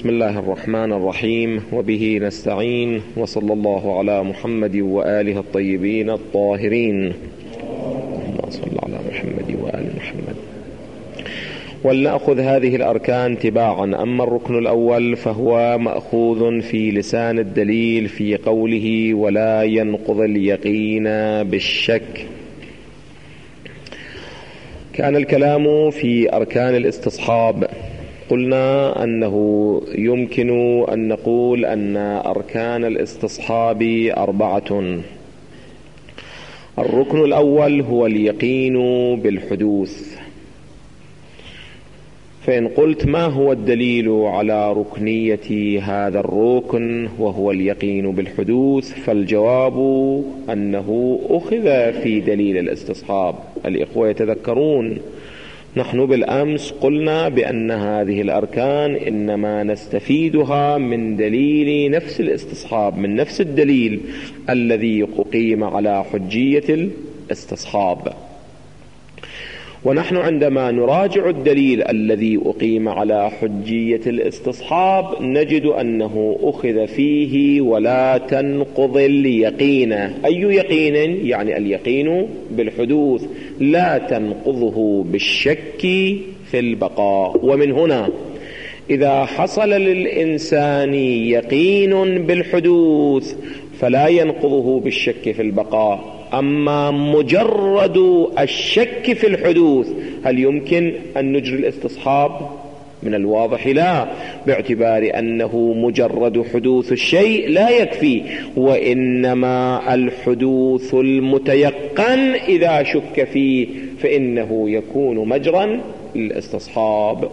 بسم الله الرحمن الرحيم، وبه نستعين، وصلى الله على محمد وآله الطيبين الطاهرين. اللهم صل على محمد وآل محمد. ولنأخذ هذه الأركان تباعا. أما الركن الأول فهو مأخوذ في لسان الدليل في قوله ولا ينقض اليقين بالشك. كان الكلام في أركان الاستصحاب. قلنا أنه يمكن أن نقول أن أركان الاستصحاب 4. الركن الأول هو اليقين بالحدوث. فإن قلت ما هو الدليل على ركنية هذا الركن وهو اليقين بالحدوث، فالجواب أنه أخذ في دليل الاستصحاب. الإخوة يتذكرون نحن بالأمس قلنا بأن هذه الأركان إنما نستفيدها من دليل نفس الاستصحاب، من نفس الدليل الذي أقيم على حجية الاستصحاب. ونحن عندما نراجع الدليل الذي أقيم على حجية الاستصحاب نجد أنه أخذ فيه ولا تنقض اليقين. أي يقين؟ يعني اليقين بالحدوث، لا تنقضه بالشك في البقاء. ومن هنا إذا حصل للإنسان يقين بالحدوث فلا ينقضه بالشك في البقاء. أما مجرد الشك في الحدوث هل يمكن أن نجري الاستصحاب؟ من الواضح لا، باعتبار أنه مجرد حدوث الشيء لا يكفي، وإنما الحدوث المتيقن إذا شك فيه فإنه يكون مجرا للاستصحاب.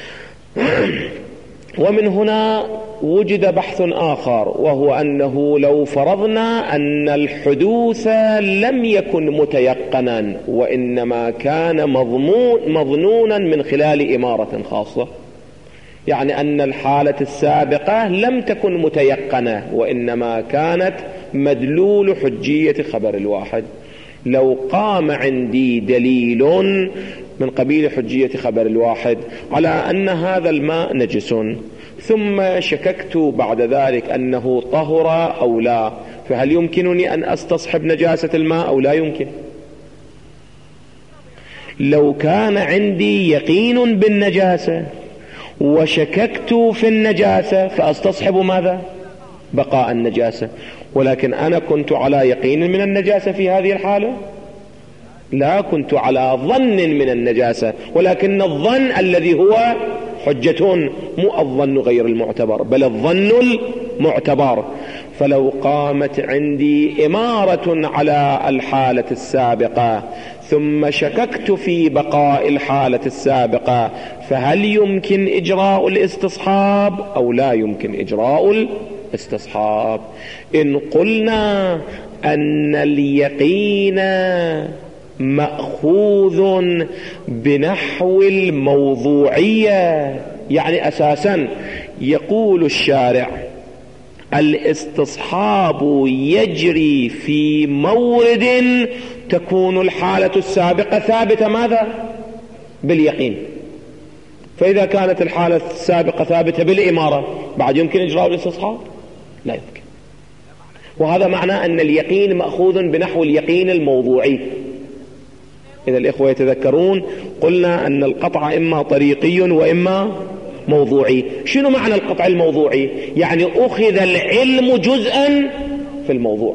ومن هنا وجد بحث آخر، وهو أنه لو فرضنا أن الحدوث لم يكن متيقنا وإنما كان مظنونا من خلال إمارة خاصة، يعني أن الحالة السابقة لم تكن متيقنة وإنما كانت مدلول حجية خبر الواحد. لو قام عندي دليل من قبيل حجية خبر الواحد على أن هذا الماء نجس، ثم شككت بعد ذلك أنه طهر أو لا، فهل يمكنني أن أستصحب نجاسة الماء أو لا يمكن؟ لو كان عندي يقين بالنجاسة وشككت في النجاسة فأستصحب ماذا؟ بقاء النجاسة. ولكن أنا كنت على يقين من النجاسة في هذه الحالة؟ لا، كنت على ظن من النجاسة، ولكن الظن الذي هو حجة، مو الظن غير المعتبر بل الظن المعتبر. فلو قامت عندي إمارة على الحالة السابقة ثم شككت في بقاء الحالة السابقة فهل يمكن إجراء الاستصحاب أو لا يمكن إجراء الاستصحاب؟ إن قلنا أن اليقين مأخوذ بنحو الموضوعية، يعني أساسا يقول الشارع الاستصحاب يجري في مورد تكون الحالة السابقة ثابتة ماذا؟ باليقين. فإذا كانت الحالة السابقة ثابتة بالإمارة بعد يمكن إجراء الاستصحاب؟ لا يمكن. وهذا معنى أن اليقين مأخوذ بنحو اليقين الموضوعي. إذا الإخوة يتذكرون قلنا أن القطع إما طريقي وإما موضوعي. شنو معنى القطع الموضوعي؟ يعني أخذ العلم جزءا في الموضوع،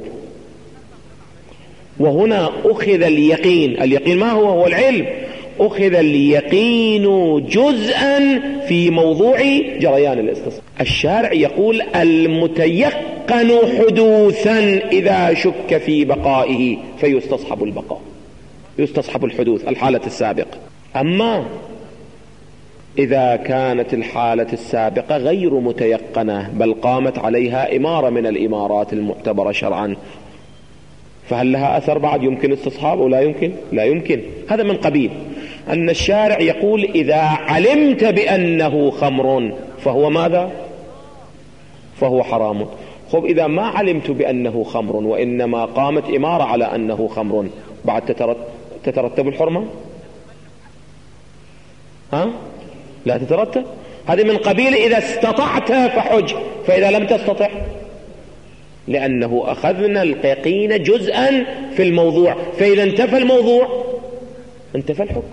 وهنا أخذ اليقين. اليقين ما هو؟ هو العلم. أخذ اليقين جزءا في موضوع جريان الاستصحاب. الشارع يقول المتيقن حدوثا إذا شك في بقائه فيستصحب البقاء، يستصحب الحدوث الحالة السابقة. أما إذا كانت الحالة السابقة غير متيقنة بل قامت عليها إمارة من الإمارات المعتبرة شرعا، فهل لها أثر بعد يمكن استصحاب أو لا يمكن؟ لا يمكن. هذا من قبيل أن الشارع يقول إذا علمت بأنه خمر فهو ماذا؟ فهو حرام. خب إذا ما علمت بأنه خمر وإنما قامت إمارة على أنه خمر بعد تترتب الحرمة؟ لا تترتب. هذه من قبيل إذا استطعت فحج، فإذا لم تستطع، لأنه أخذنا اليقين جزءا في الموضوع، فإذا انتفى الموضوع انتفى الحكم.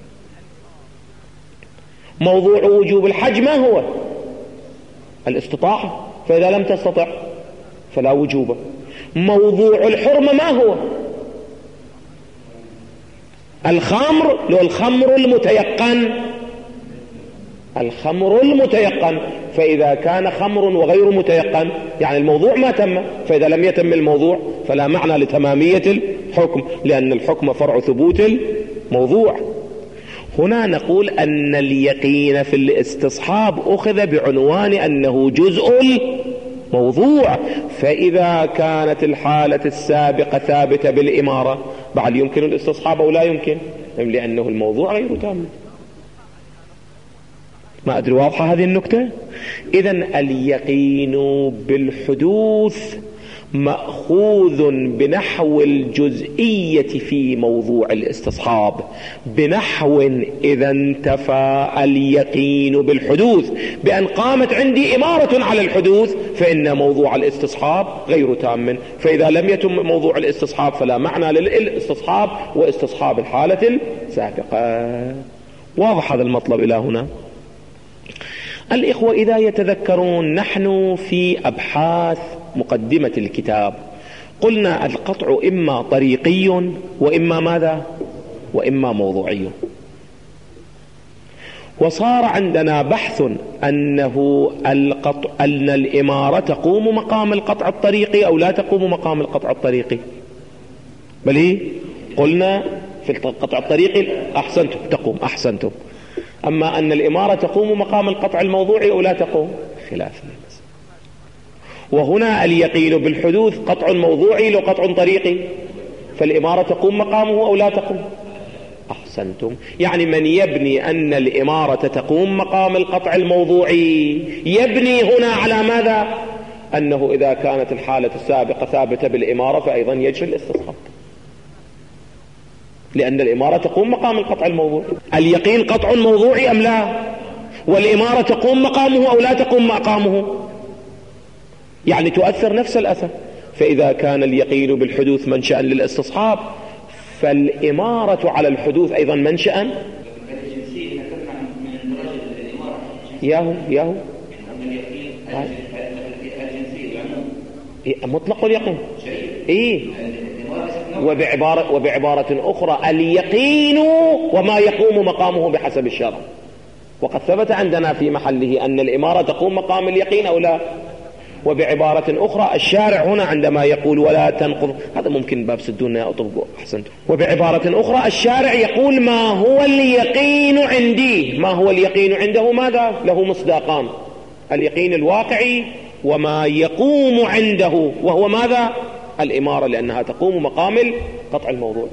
موضوع وجوب الحج ما هو؟ الاستطاعة، فإذا لم تستطع فلا وجوب. موضوع الحرمة ما هو؟ الخمر، لو الخمر المتيقن، الخمر المتيقن، فإذا كان خمر وغير متيقن يعني الموضوع ما تم، فإذا لم يتم الموضوع فلا معنى لتمامية الحكم، لأن الحكم فرع ثبوت الموضوع. هنا نقول أن اليقين في الاستصحاب أخذ بعنوان أنه جزء الموضوع، فإذا كانت الحالة السابقة ثابتة بالإمارة بعد يمكن الاستصحاب أو لا يمكن، لأنه الموضوع غير تام. ما أدري واضحة هذه النكتة؟ إذن اليقين بالحدوث مأخوذ بنحو الجزئية في موضوع الاستصحاب، بنحو إذا انتفى اليقين بالحدوث بأن قامت عندي إمارة على الحدوث فإن موضوع الاستصحاب غير تام، فإذا لم يتم موضوع الاستصحاب فلا معنى للاستصحاب واستصحاب الحالة السابقة. واضح هذا المطلب إلى هنا؟ الإخوة إذا يتذكرون نحن في أبحاث مقدمة الكتاب قلنا القطع إما طريقي وإما ماذا؟ وإما موضوعي. وصار عندنا بحث أنه أن الإمارة تقوم مقام القطع الطريقي أو لا تقوم مقام القطع الطريقي. بل هي قلنا في القطع الطريقي أحسنتم تقوم، أحسنتم. أما أن الإمارة تقوم مقام القطع الموضوعي أو لا تقوم خلاف. وهنا اليقين بالحدوث قطع موضوعي لو قطع طريقي، فالإمارة تقوم مقامه أو لا تقوم. أحسنتم. يعني من يبني أن الإمارة تقوم مقام القطع الموضوعي يبني هنا على ماذا؟ أنه إذا كانت الحالة السابقة ثابتة بالإمارة فأيضا يجري الاستصحاب، لأن الإمارة تقوم مقام القطع الموضوعي. اليقين قطع موضوعي أم لا؟ والإمارة تقوم مقامه أو لا تقوم مقامه؟ يعني تؤثر نفس الأثر. فإذا كان اليقين بالحدوث منشأ للاستصحاب فالإمارة على الحدوث أيضا منشأ. ياهو مطلق اليقين إيه؟ وبعبارة أخرى اليقين وما يقوم مقامه بحسب الشرع. وقد ثبت عندنا في محله أن الإمارة تقوم مقام اليقين أو لا. وبعبارة أخرى الشارع هنا عندما يقول ولا تنقض، هذا ممكن باب سدونا أطبقه أحسنت. وبعبارة أخرى الشارع يقول ما هو اليقين عندي، ما هو اليقين عنده ماذا؟ له مصداقان، اليقين الواقعي وما يقوم عنده وهو ماذا؟ الإمارة، لأنها تقوم مقام القطع الموضوعي.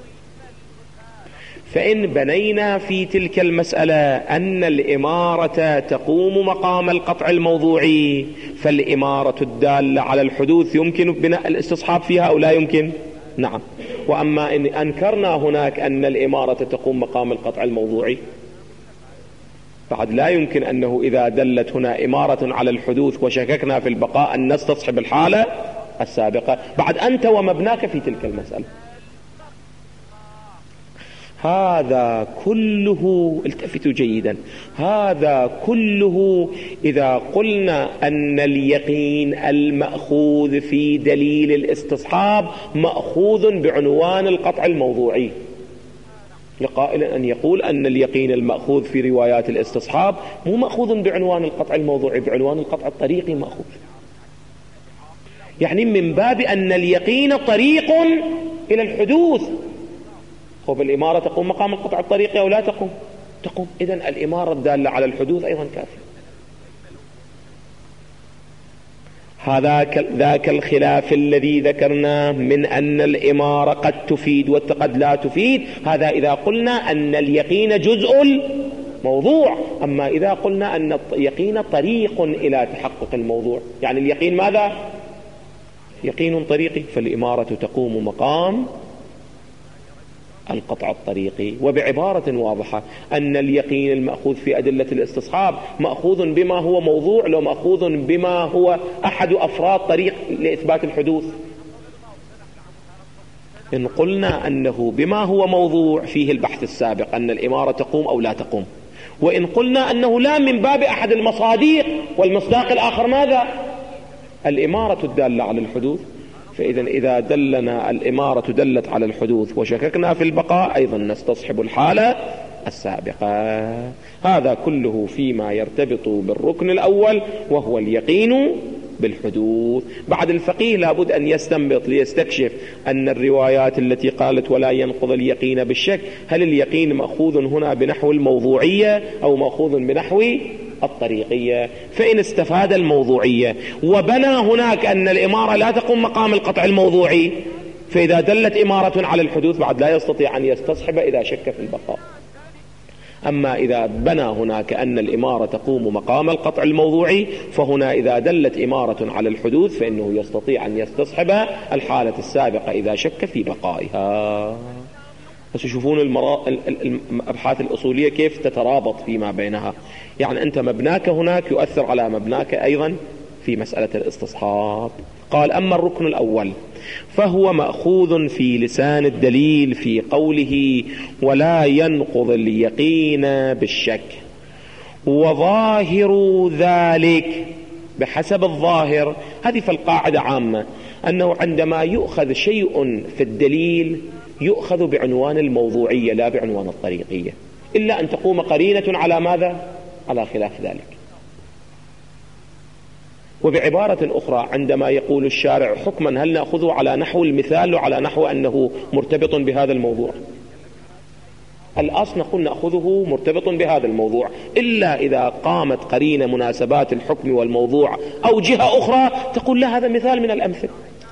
فإن بنينا في تلك المسألة أن الإمارة تقوم مقام القطع الموضوعي فالإمارة الدالة على الحدوث يمكن بناء الاستصحاب فيها أو لا يمكن؟ نعم. وأما إن أنكرنا هناك أن الإمارة تقوم مقام القطع الموضوعي بعد لا يمكن أنه إذا دلت هنا إمارة على الحدوث وشككنا في البقاء أن نستصحب الحالة السابقة، بعد أنت ومبناك في تلك المسألة. هذا كله التفتوا جيدا، هذا كله إذا قلنا أن اليقين المأخوذ في دليل الاستصحاب مأخوذ بعنوان القطع الموضوعي، لقائل أن يقول أن اليقين المأخوذ في روايات الاستصحاب مو مأخوذ بعنوان القطع الموضوعي، بعنوان القطع الطريقي مأخوذ. يعني من باب أن اليقين طريق إلى الحدوث. الإمارة تقوم مقام القطع الطريقي أو لا تقوم؟ تقوم. إذن الإمارة الدالة على الحدوث أيضا كافية. هذا ذاك الخلاف الذي ذكرناه من أن الإمارة قد تفيد وقد لا تفيد، هذا إذا قلنا أن اليقين جزء الموضوع. أما إذا قلنا أن اليقين طريق إلى تحقق الموضوع، يعني اليقين ماذا؟ يقين طريقي، فالإمارة تقوم مقام القطع الطريقي. وبعبارة واضحة أن اليقين المأخوذ في أدلة الاستصحاب مأخوذ بما هو موضوع، لو مأخوذ بما هو أحد أفراد طريق لإثبات الحدوث. إن قلنا أنه بما هو موضوع فيه البحث السابق أن الإمارة تقوم أو لا تقوم، وإن قلنا أنه لا من باب أحد المصادق، والمصداق الآخر ماذا؟ الإمارة الدالة على الحدوث. فإذا إذا دلنا الإمارة دلت على الحدوث وشككنا في البقاء أيضا نستصحب الحالة السابقة. هذا كله فيما يرتبط بالركن الأول وهو اليقين بالحدوث. بعد الفقيه لابد أن يستنبط ليستكشف أن الروايات التي قالت ولا ينقض اليقين بالشك، هل اليقين مأخوذ هنا بنحو الموضوعية أو مأخوذ بنحو الطريقية؟ فإن استفاد الموضوعية وبنى هناك أن الإمارة لا تقوم مقام القطع الموضوعي، فإذا دلت إمارة على الحدوث بعد لا يستطيع أن يستصحب إذا شك في البقاء. أما إذا بنى هناك أن الإمارة تقوم مقام القطع الموضوعي، فهنا إذا دلت إمارة على الحدوث فإنه يستطيع أن يستصحب الحالة السابقة إذا شك في بقائها. بس تشوفون الأبحاث الأصولية كيف تترابط فيما بينها. يعني أنت مبناك هناك يؤثر على مبناك أيضا في مسألة الاستصحاب. قال أما الركن الأول فهو مأخوذ في لسان الدليل في قوله ولا ينقض اليقين بالشك، وظاهر ذلك بحسب الظاهر. هذه فالقاعدة عامة أنه عندما يؤخذ شيء في الدليل يؤخذ بعنوان الموضوعية لا بعنوان الطريقية، إلا أن تقوم قرينة على ماذا؟ على خلاف ذلك. وبعبارة أخرى عندما يقول الشارع حكما هل نأخذه على نحو المثال وعلى نحو أنه مرتبط بهذا الموضوع؟ الأصل نقول نأخذه مرتبط بهذا الموضوع، إلا إذا قامت قرينة مناسبات الحكم والموضوع أو جهة أخرى تقول لا هذا مثال من الأمثل.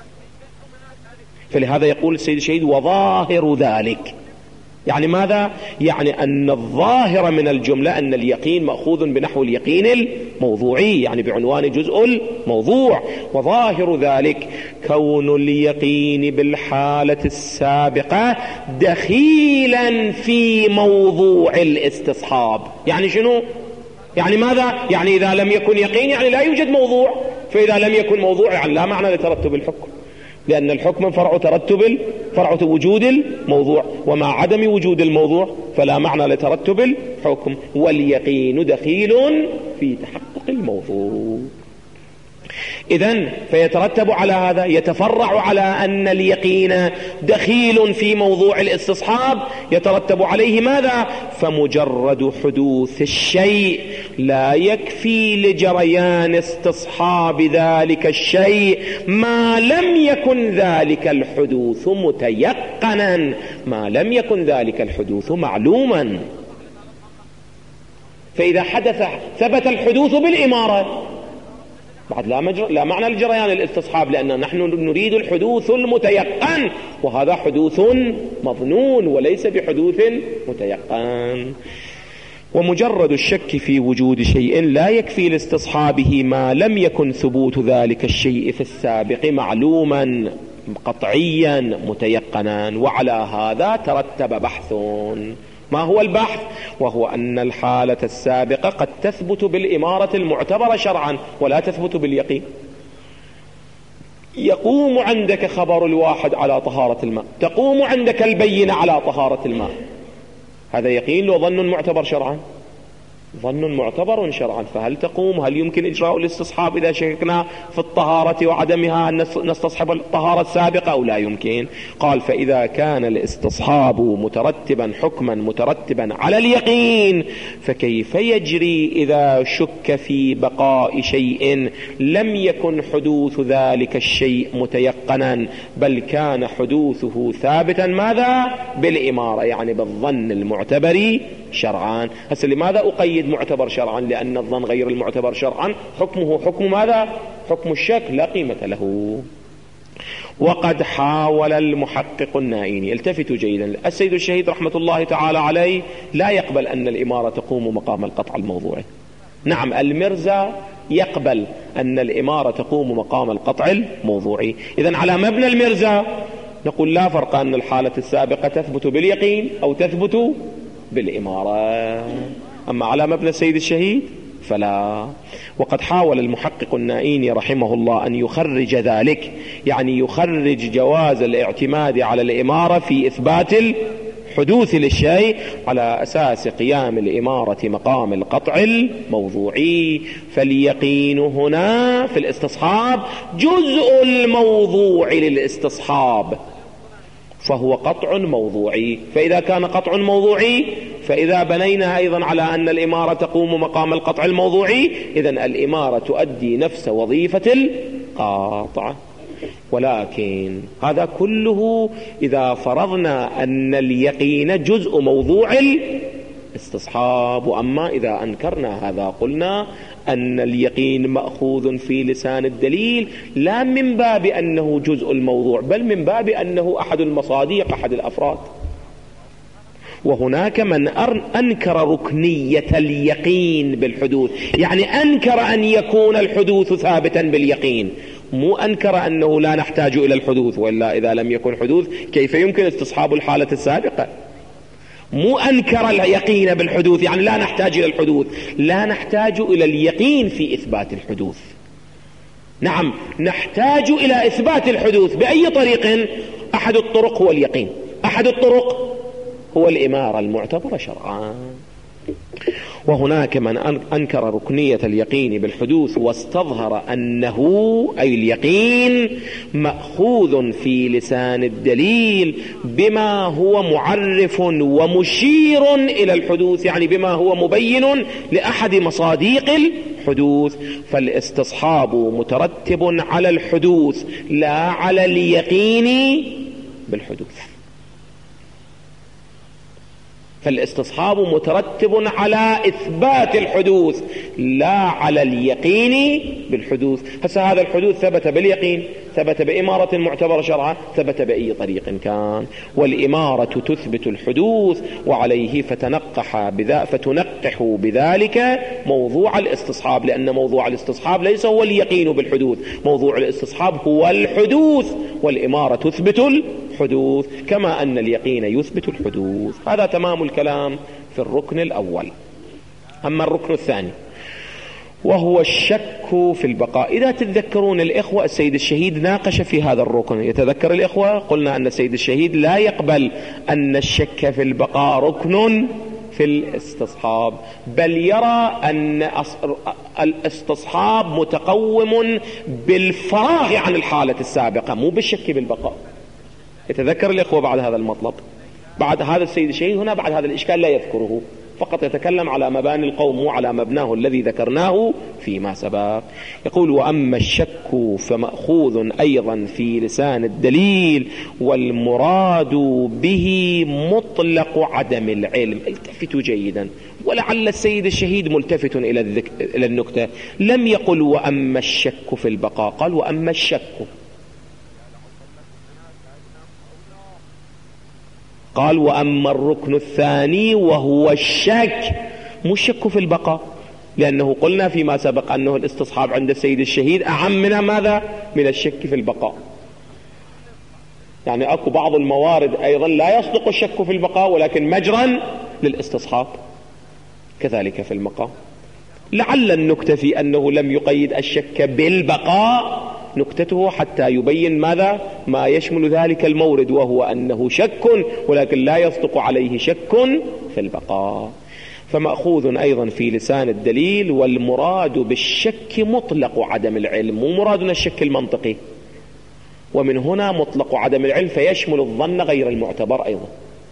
فلهذا يقول السيد الشهيد وظاهر ذلك، يعني ماذا؟ يعني أن الظاهر من الجملة أن اليقين مأخوذ بنحو اليقين الموضوعي، يعني بعنوان جزء الموضوع. وظاهر ذلك كون اليقين بالحالة السابقة دخيلا في موضوع الاستصحاب. يعني شنو؟ يعني ماذا؟ يعني إذا لم يكن يقين يعني لا يوجد موضوع، فإذا لم يكن موضوع يعني لا معنى لترتب الحكم، لأن الحكم فرع فرع وجود الموضوع، ومع عدم وجود الموضوع فلا معنى لترتب الحكم. واليقين دخيل في تحقق الموضوع. إذن فيترتب على هذا، يتفرع على أن اليقين دخيل في موضوع الاستصحاب، يترتب عليه ماذا؟ فمجرد حدوث الشيء لا يكفي لجريان استصحاب ذلك الشيء ما لم يكن ذلك الحدوث متيقنا، ما لم يكن ذلك الحدوث معلوما. فإذا حدث ثبت الحدوث بالإمارة بعد لا معنى لجريان الاستصحاب، لأن نحن نريد الحدوث المتيقن، وهذا حدوث مظنون وليس بحدوث متيقن. ومجرد الشك في وجود شيء لا يكفي لاستصحابه ما لم يكن ثبوت ذلك الشيء في السابق معلوما قطعيا متيقنا. وعلى هذا ترتب بحث. ما هو البحث؟ وهو أن الحالة السابقة قد تثبت بالإمارة المعتبرة شرعا ولا تثبت باليقين. يقوم عندك خبر الواحد على طهارة الماء، تقوم عندك البينة على طهارة الماء، هذا يقين وظن معتبر شرعا؟ ظن معتبر شرعا. فهل تقوم؟ هل يمكن إجراء الاستصحاب إذا شككنا في الطهارة وعدمها أن نستصحب الطهارة السابقة أو لا يمكن؟ قال فإذا كان الاستصحاب مترتبا حكما مترتبا على اليقين فكيف يجري إذا شك في بقاء شيء لم يكن حدوث ذلك الشيء متيقنا بل كان حدوثه ثابتا ماذا؟ بالإمارة، يعني بالظن المعتبر شرعا. هسه لماذا أقيد معتبر شرعا؟ لأن الظن غير المعتبر شرعا حكمه حكم ماذا؟ حكم الشك لا قيمة له. وقد حاول المحقق النائيني، التفتوا جيدا، السيد الشهيد رحمة الله تعالى عليه لا يقبل أن الإمارة تقوم مقام القطع الموضوعي. نعم المرزا يقبل أن الإمارة تقوم مقام القطع الموضوعي. إذن على مبنى المرزا نقول لا فرق أن الحالة السابقة تثبت باليقين أو تثبت بالإمارة. أما على مبنى السيد الشهيد فلا. وقد حاول المحقق النائيني رحمه الله أن يخرج ذلك، يعني يخرج جواز الاعتماد على الإمارة في إثبات الحدوث للشيء على أساس قيام الإمارة مقام القطع الموضوعي. فاليقين هنا في الاستصحاب جزء الموضوع للاستصحاب، فهو قطع موضوعي. فإذا كان قطع موضوعي، فإذا بنينا أيضا على أن الإمارة تقوم مقام القطع الموضوعي، إذن الإمارة تؤدي نفس وظيفة القاطع. ولكن هذا كله إذا فرضنا أن اليقين جزء موضوع الاستصحاب. وأما إذا أنكرنا هذا قلنا أن اليقين مأخوذ في لسان الدليل لا من باب أنه جزء الموضوع، بل من باب أنه أحد المصاديق، أحد الأفراد. وهناك من أنكر ركنية اليقين بالحدوث، يعني أنكر أن يكون الحدوث ثابتا باليقين، مو أنكر أنه لا نحتاج إلى الحدوث، وإلا إذا لم يكن حدوث كيف يمكن استصحاب الحالة السابقة. مو أنكر اليقين بالحدوث، يعني لا نحتاج إلى الحدوث، لا نحتاج إلى اليقين في إثبات الحدوث. نعم نحتاج إلى إثبات الحدوث بأي طريق؟ أحد الطرق هو اليقين، أحد الطرق هو الإمارة المعتبرة شرعا. وهناك من أنكر ركنية اليقين بالحدوث واستظهر أنه أي اليقين مأخوذ في لسان الدليل بما هو معرف ومشير إلى الحدوث، يعني بما هو مبين لأحد مصاديق الحدوث. فالاستصحاب مترتب على الحدوث لا على اليقين بالحدوث. فالاستصحاب مترتب على إثبات الحدوث لا على اليقين بالحدوث. هسه هذا الحدوث ثبت باليقين، ثبت بإمارة معتبرة شرعا، ثبت بأي طريق كان. والإمارة تثبت الحدوث، وعليه فتنقح بذلك موضوع الاستصحاب، لأن موضوع الاستصحاب ليس هو اليقين بالحدوث، موضوع الاستصحاب هو الحدوث، والإمارة تثبت الحدوث كما أن اليقين يثبت الحدوث. هذا تمام الكلام في الركن الأول. أما الركن الثاني وهو الشك في البقاء. إذا تتذكرون الإخوة السيد الشهيد ناقش في هذا الركن، يتذكر الإخوة قلنا أن السيد الشهيد لا يقبل أن الشك في البقاء ركن في الاستصحاب، بل يرى أن الاستصحاب متقوم بالفراغ عن الحالة السابقة، مو بالشك بالبقاء. يتذكر الإخوة بعد هذا المطلب، بعد هذا السيد الشهيد هنا بعد هذا الإشكال لا يذكره، فقط يتكلم على مباني القوم مو على مبناه الذي ذكرناه فيما سبق. يقول: وأما الشك فمأخوذ أيضا في لسان الدليل، والمراد به مطلق عدم العلم. التفتوا جيدا، ولعل السيد الشهيد ملتفت إلى النكتة. لم يقل وأما الشك في البقاء، قال وأما الشك، قال وأما الركن الثاني وهو الشك، مو الشك في البقاء، لأنه قلنا فيما سبق أنه الاستصحاب عند السيد الشهيد أعم من ماذا؟ من الشك في البقاء. يعني أكو بعض الموارد أيضا لا يصدق الشك في البقاء، ولكن مجرا للاستصحاب، كذلك في المقام. لعل النكتة في أنه لم يقيد الشك بالبقاء نكتته حتى يبين ماذا؟ ما يشمل ذلك المورد، وهو أنه شك ولكن لا يصدق عليه شك في البقاء. فمأخوذ أيضا في لسان الدليل، والمراد بالشك مطلق عدم العلم، مو مرادنا الشك المنطقي. ومن هنا مطلق عدم العلم فيشمل الظن غير المعتبر أيضا.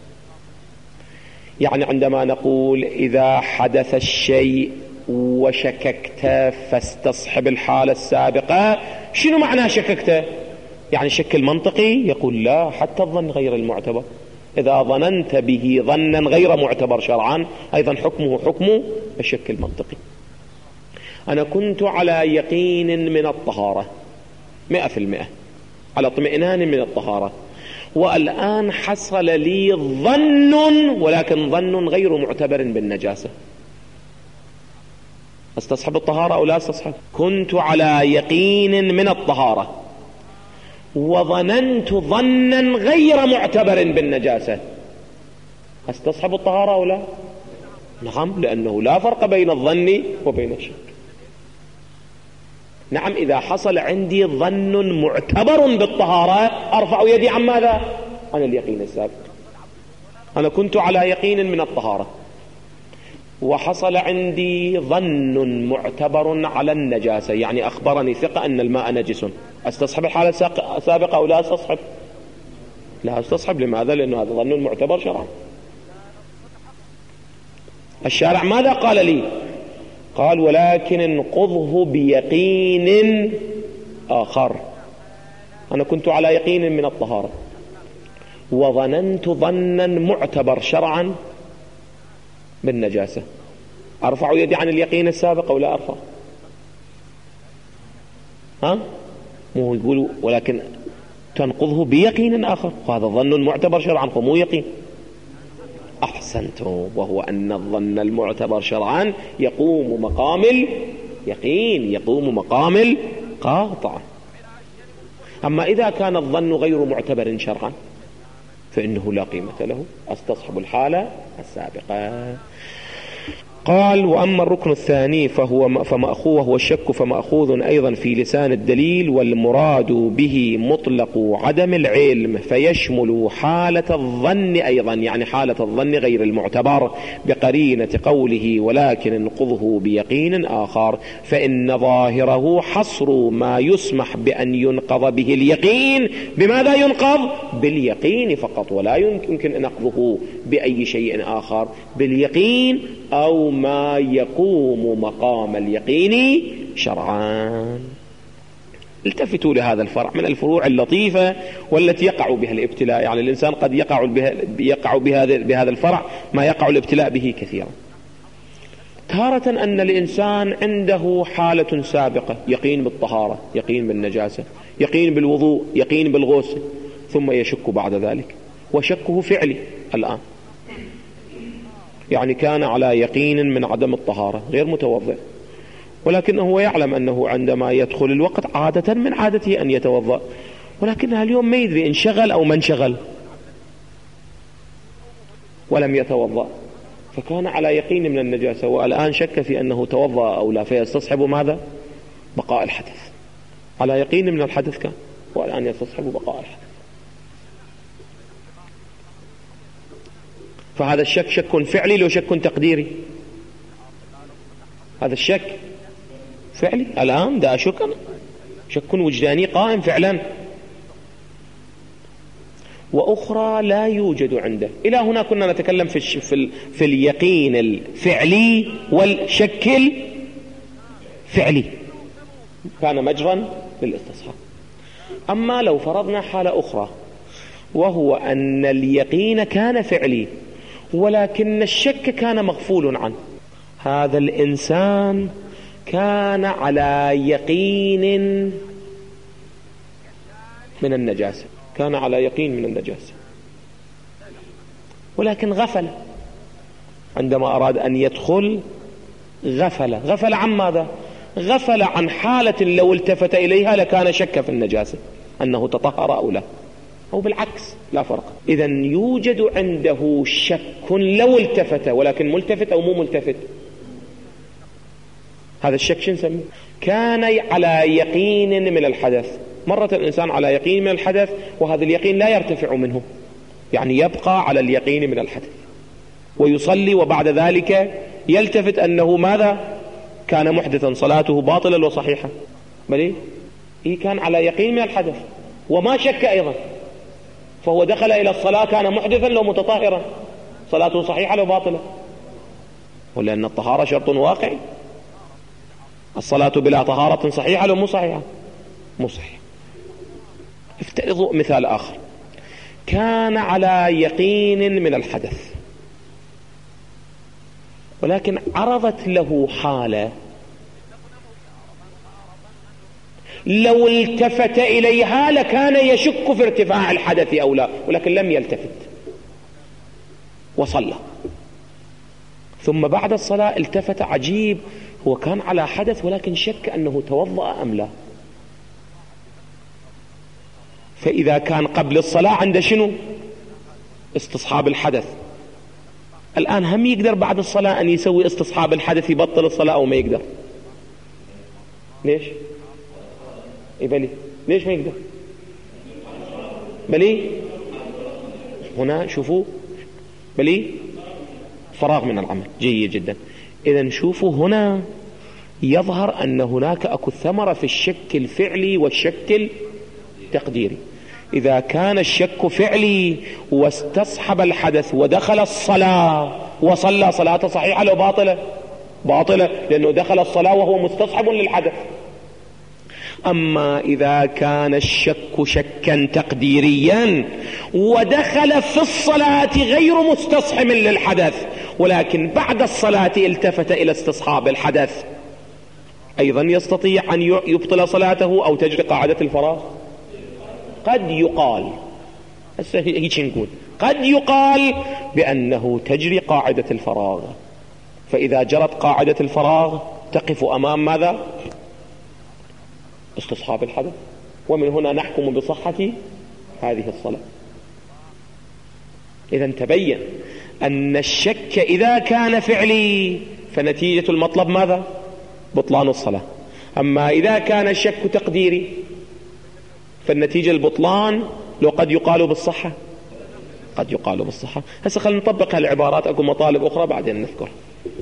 يعني عندما نقول إذا حدث الشيء وشككت فاستصحب الحالة السابقة، شنو معنى شككت؟ يعني الشك المنطقي؟ يقول لا، حتى الظن غير المعتبر. إذا ظننت به ظنا غير معتبر شرعا أيضا حكمه حكم الشك المنطقي. أنا كنت على يقين من الطهارة 100%، على اطمئنان من الطهارة، والآن حصل لي ظن، ولكن ظن غير معتبر بالنجاسة، استصحب الطهارة أو لا استصحب؟ كنت على يقين من الطهارة، وظننت ظنا غير معتبر بالنجاسة، استصحب الطهارة أو لا؟ نعم، لأنه لا فرق بين الظن وبين الشك. نعم، إذا حصل عندي ظن معتبر بالطهارة أرفع يدي عن ماذا؟ عن اليقين السابق. أنا كنت على يقين من الطهارة وحصل عندي ظن معتبر على النجاسة، يعني أخبرني ثقة أن الماء نجس، أستصحب الحالة السابقة أو لا أستصحب؟ لا أستصحب. لماذا؟ لأنه هذا ظن معتبر شرعا. الشارع ماذا قال لي؟ قال ولكن انقضه بيقين آخر. أنا كنت على يقين من الطهارة وظننت ظنا معتبر شرعا بالنجاسة، أرفع يدي عن اليقين السابق أو لا أرفع؟ مو يقولوا ولكن تنقضه بيقين آخر، وهذا ظن معتبر شرعا فمو يقين. أحسنتم، وهو أن الظن المعتبر شرعا يقوم مقام اليقين، يقوم مقام القاطع. أما إذا كان الظن غير معتبر شرعا فإنه لا قيمة له، استصحب الحالة السابقة. قال وأما الركن الثاني فمأخوه والشك فمأخوذ أيضا في لسان الدليل، والمراد به مطلق عدم العلم، فيشمل حالة الظن أيضا، يعني حالة الظن غير المعتبر، بقرينة قوله ولكن انقضه بيقين آخر، فإن ظاهره حصر ما يسمح بأن ينقض به اليقين. بماذا ينقض؟ باليقين فقط، ولا يمكن نقضه بأي شيء آخر، باليقين أو ما يقوم مقام اليقين شرعان. التفتوا لهذا الفرع من الفروع اللطيفة والتي يقع بها الابتلاء، يعني الإنسان قد يقع بهذا الفرع ما يقع الابتلاء به كثيرا. تارة أن الإنسان عنده حالة سابقة، يقين بالطهارة، يقين بالنجاسة، يقين بالوضوء، يقين بالغسل، ثم يشك بعد ذلك، وشكه فعلي الآن، يعني كان على يقين من عدم الطهارة غير متوضئ، ولكنه هو يعلم أنه عندما يدخل الوقت عادة من عادته أن يتوضأ، ولكنها اليوم ما يدري انشغل أو ما انشغل ولم يتوضأ، فكان على يقين من النجاسة والآن شك في أنه توضأ أو لا، فيستصحب ماذا؟ بقاء الحدث. على يقين من الحدث كان والآن يستصحب بقاء الحدث. فهذا الشك شك فعلي لو شك تقديري؟ هذا الشك فعلي الآن ده شك وجداني قائم فعلا. وأخرى لا يوجد عنده. إلى هنا كنا نتكلم في اليقين الفعلي والشك الفعلي، كان مجرا للاستصحاب. أما لو فرضنا حالة أخرى، وهو أن اليقين كان فعلي ولكن الشك كان مغفول عنه، هذا الإنسان كان على يقين من النجاسة، كان على يقين من النجاسة ولكن غفل عندما أراد أن يدخل، غفل عن ماذا؟ غفل عن حالة لو التفت إليها لكان شك في النجاسة أنه تطهر أو لا، أو بالعكس لا فرق. إذن يوجد عنده شك لو التفت، ولكن ملتفت أو مو ملتفت، هذا الشك شو نسميه؟ كان على يقين من الحدث. مرة الإنسان على يقين من الحدث وهذا اليقين لا يرتفع منه، يعني يبقى على اليقين من الحدث ويصلي، وبعد ذلك يلتفت أنه ماذا؟ كان محدثا، صلاته باطلة وصحيحة. بل كان على يقين من الحدث وما شك أيضا، فهو دخل إلى الصلاة كان محدثا لو متطهرا، صلاته صحيحة لو باطلة، ولأن الطهارة شرط واقعي. الصلاة بلا طهارة صحيحة لو مو صحيحة؟ مو صحيحة. افترضوا مثال آخر، كان على يقين من الحدث ولكن عرضت له حالة لو التفت إليها لكان يشك في ارتفاع الحدث أو لا، ولكن لم يلتفت وصلى، ثم بعد الصلاة التفت، عجيب هو كان على حدث ولكن شك أنه توضأ أم لا. فإذا كان قبل الصلاة عنده شنو؟ استصحاب الحدث. الآن هم يقدر بعد الصلاة أن يسوي استصحاب الحدث يبطل الصلاة أو ما يقدر؟ ليش؟ بلي ليش ما يقدر؟ بلي هنا شوفوا بلي فراغ من العمل. جيد جدا. إذن شوفوا هنا يظهر أن هناك أكو ثمرة في الشك الفعلي والشك التقديري. إذا كان الشك فعلي واستصحب الحدث ودخل الصلاة وصلى صلاة صحيحة لو باطلة؟ باطلة، لأنه دخل الصلاة وهو مستصحب للحدث. أما إذا كان الشك شكا تقديريا ودخل في الصلاة غير مستصحب للحدث ولكن بعد الصلاة التفت إلى استصحاب الحدث، أيضا يستطيع أن يبطل صلاته أو تجري قاعدة الفراغ؟ قد يقال، هسه هيك نقول، قد يقال بأنه تجري قاعدة الفراغ. فإذا جرت قاعدة الفراغ تقف أمام ماذا؟ استصحاب الحدث. ومن هنا نحكم بصحة هذه الصلاة. إذا تبين أن الشك إذا كان فعلي فنتيجة المطلب ماذا؟ بطلان الصلاة. أما إذا كان الشك تقديري فالنتيجة البطلان. لو قد يقال بالصحة، قد يقال بالصحة. هسه خلينا نطبق هالعبارات، أكو مطالب أخرى بعدين نذكر.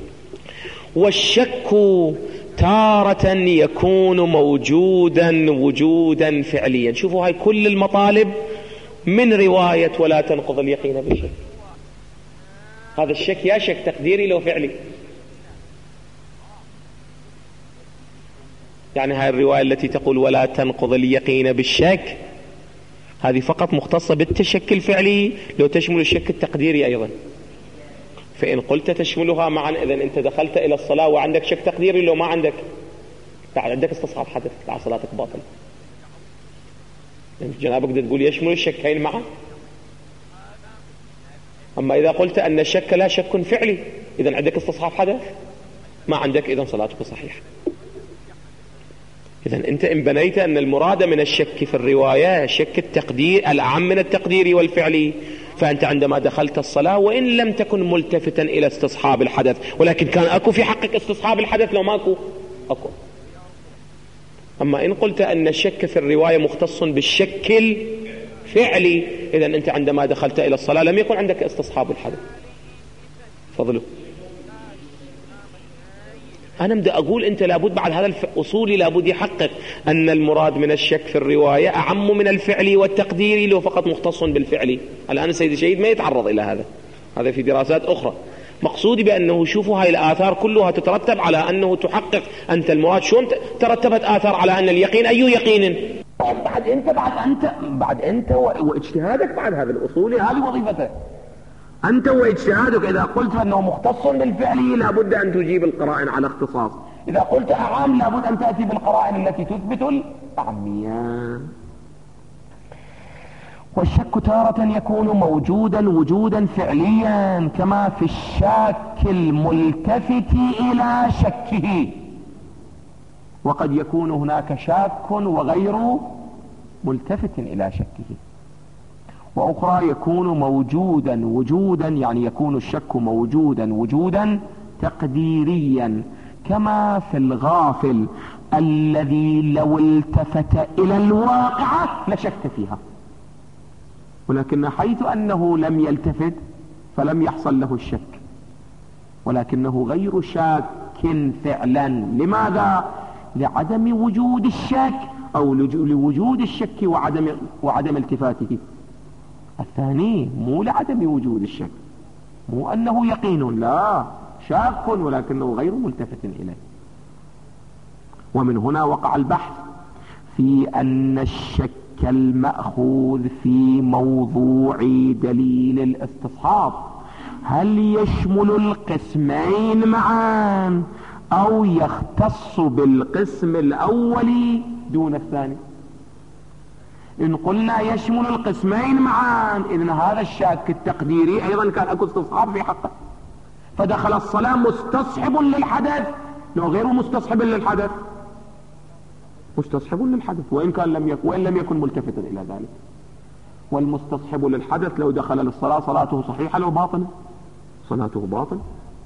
والشك تارة يكون موجودا وجودا فعليا. شوفوا هاي كل المطالب من رواية ولا تنقض اليقين بالشك. هذا الشك يا شك تقديري لو فعلي. يعني هاي الرواية التي تقول ولا تنقض اليقين بالشك هذه فقط مختصة بالتشك الفعلي، لو تشمل الشك التقديري أيضا. فإن قلت تشملها معا إذن أنت دخلت إلى الصلاة وعندك شك تقديري، لو ما عندك عندك استصحاب حدث لا صلاتك باطلة. يعني جنابك تقول يشمل الشكين معا. أما إذا قلت أن الشك لا شك فعلي إذن عندك استصحاب حدث، ما عندك، إذن صلاتك صحيحة. إذن أنت إن بنيت أن المراد من الشك في الرواية شك التقدير الأعم من التقديري والفعلي، فأنت عندما دخلت الصلاة وإن لم تكن ملتفتا إلى استصحاب الحدث ولكن كان أكو في حقك استصحاب الحدث، لو ماكو أكو. أما إن قلت أن الشك في الرواية مختص بالشك الفعلي إذن أنت عندما دخلت إلى الصلاة لم يكن عندك استصحاب الحدث. فضلوا. أنا بدي أقول أنت لابد بعد هذا الأصولي لابد يحقق أن المراد من الشك في الرواية أعم من الفعلي والتقديري لو فقط مختص بالفعلي. الآن السيد الشهيد ما يتعرض إلى هذا في دراسات أخرى. مقصودي بأنه شوفوا هاي الآثار كلها تترتب على أنه تحقق أنت المراد. شلون ترتبت آثار على أن اليقين أي يقين؟ بعد أنت واجتهادك بعد هذا الأصولي، هذه وظيفته أنت واجتهادك. إذا قلت أنه مختص بالفعل لابد أن تجيب القرائن على اختصاص، إذا قلت أعام لابد أن تأتي بالقرائن التي تثبت الأعمية. والشك تارة يكون موجودا وجودا فعليا كما في الشاك الملتفت إلى شكه، وقد يكون هناك شاك وغير ملتفت إلى شكه. وأخرى يكون موجودا وجودا، يعني يكون الشك موجودا وجودا تقديريا كما في الغافل الذي لو التفت إلى الواقعة لشك فيها، ولكن حيث أنه لم يلتفت فلم يحصل له الشك، ولكنه غير شاك فعلا. لماذا؟ لعدم وجود الشك أو لوجود الشك وعدم التفاته. الثاني مو لعدم وجود الشك، مو أنه يقين، لا، شاك ولكنه غير ملتفت إليه. ومن هنا وقع البحث في أن الشك المأخوذ في موضوع دليل الاستصحاب هل يشمل القسمين معا أو يختص بالقسم الأول دون الثاني. إن قلنا يشمل القسمين معا إذن هذا الشاك التقديري أيضا كان أكو استصحاب في حقه، فدخل الصلاة مستصحب للحدث لو غير مستصحب للحدث. مستصحب للحدث وإن لم يكن ملتفتا إلى ذلك. والمستصحب للحدث لو دخل للصلاة صلاته صحيحة لو باطلة صلاته باطل.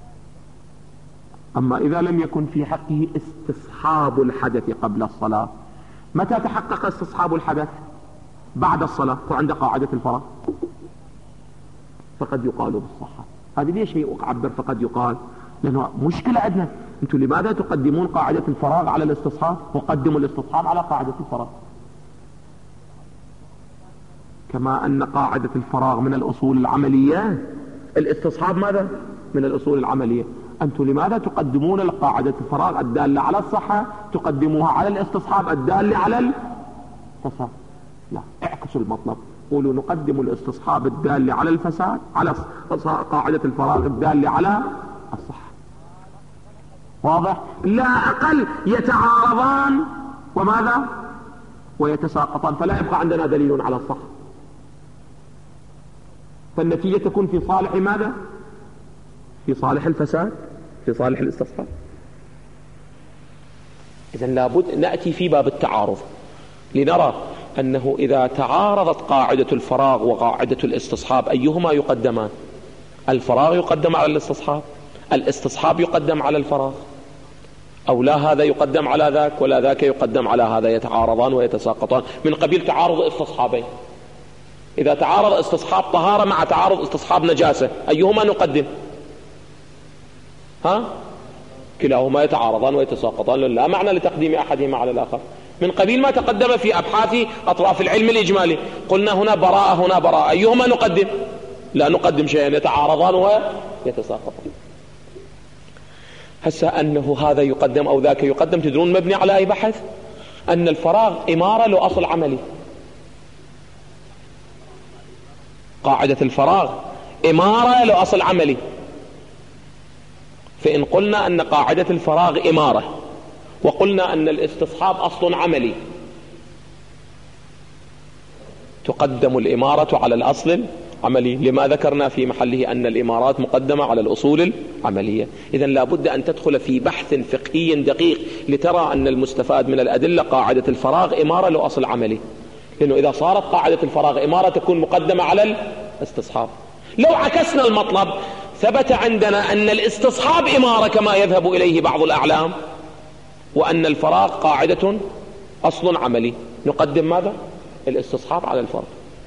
أما إذا لم يكن في حقه استصحاب الحدث قبل الصلاة، متى تحقق استصحاب الحدث؟ بعد الصلاة وعند قاعدة الفراغ، فقد يقال بالصحة. هذه ليش هي أعبر فقد يقال؟ لأنه مشكلة عندنا، أنتم لماذا تقدمون قاعدة الفراغ على الاستصحاب وقدموا الاستصحاب على قاعدة الفراغ؟ كما أن قاعدة الفراغ من الأصول العملية، الاستصحاب ماذا؟ من الأصول العملية. أنتم لماذا تقدمون القاعدة الفراغ الدالة على الصحة تقدموها على الاستصحاب الدالة على الفساد؟ لا، اعكسوا المطلب، قولوا نقدم الاستصحاب الدالة على الفساد على قاعدة الفراغ الدالة على الصحة. واضح؟ لا أقل يتعارضان وماذا؟ ويتساقطان، فلا يبقى عندنا دليل على الصحة، فالنتيجة تكون في صالح ماذا؟ في صالح الفساد، في صالح الاستصحاب. إذن لابد نأتي في باب التعارض لنرى أنه إذا تعارضت قاعدة الفراغ وقاعدة الاستصحاب أيهما يقدمان؟ الفراغ يقدم على الاستصحاب، الاستصحاب يقدم على الفراغ، أو لا هذا يقدم على ذاك ولا ذاك يقدم على هذا، يتعارضان ويتساقطان من قبيل تعارض استصحابين. إذا تعارض استصحاب طهارة مع تعارض استصحاب نجاسة أيهما نقدم؟ كلاهما يتعارضان ويتساقطان، لا معنى لتقديم أحدهما على الآخر، من قبيل ما تقدم في أبحاث أطراف العلم الإجمالي. قلنا هنا براءة هنا براءة، أيهما نقدم؟ لا نقدم شيئا، يتعارضان ويتساقطان. هسه أنه هذا يقدم أو ذاك يقدم، تدرون مبني على أي بحث؟ أن الفراغ إمارة له أصل عملي. قاعدة الفراغ إمارة له أصل عملي، فإن قلنا أن قاعدة الفراغ إمارة وقلنا أن الاستصحاب أصل عملي، تقدم الإمارة على الأصل العملي، لما ذكرنا في محله أن الإمارات مقدمة على الأصول العملية. إذن لابد أن تدخل في بحث فقهي دقيق لترى أن المستفاد من الأدلة قاعدة الفراغ إمارة له أصل عملي، لأنه إذا صارت قاعدة الفراغ إمارة تكون مقدمة على الاستصحاب. لو عكسنا المطلب ثبت عندنا أن الاستصحاب إمارة كما يذهب إليه بعض الأعلام، وأن الفراغ قاعدة أصل عملي، نقدم ماذا؟ الاستصحاب على الفراغ.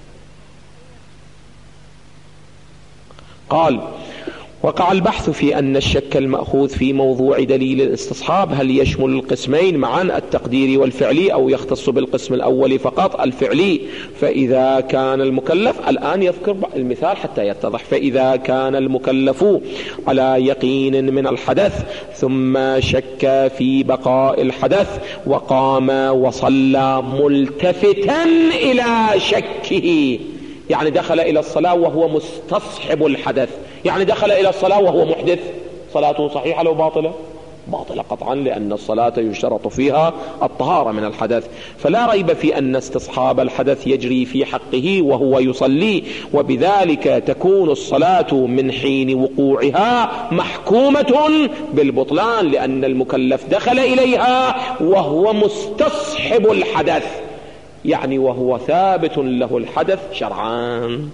قال: وقع البحث في أن الشك المأخوذ في موضوع دليل الاستصحاب هل يشمل القسمين معا التقديري والفعلي أو يختص بالقسم الأول فقط الفعلي. فإذا كان المكلف، الآن يذكر المثال حتى يتضح، فإذا كان المكلف على يقين من الحدث ثم شك في بقاء الحدث وقام وصلى ملتفتا إلى شكه، يعني دخل إلى الصلاة وهو مستصحب الحدث، يعني دخل إلى الصلاة وهو محدث، صلاته صحيحة لو باطلة؟ باطلة قطعا، لأن الصلاة يشترط فيها الطهارة من الحدث. فلا ريب في أن استصحاب الحدث يجري في حقه وهو يصلي، وبذلك تكون الصلاة من حين وقوعها محكومة بالبطلان، لأن المكلف دخل إليها وهو مستصحب الحدث، يعني وهو ثابت له الحدث شرعان.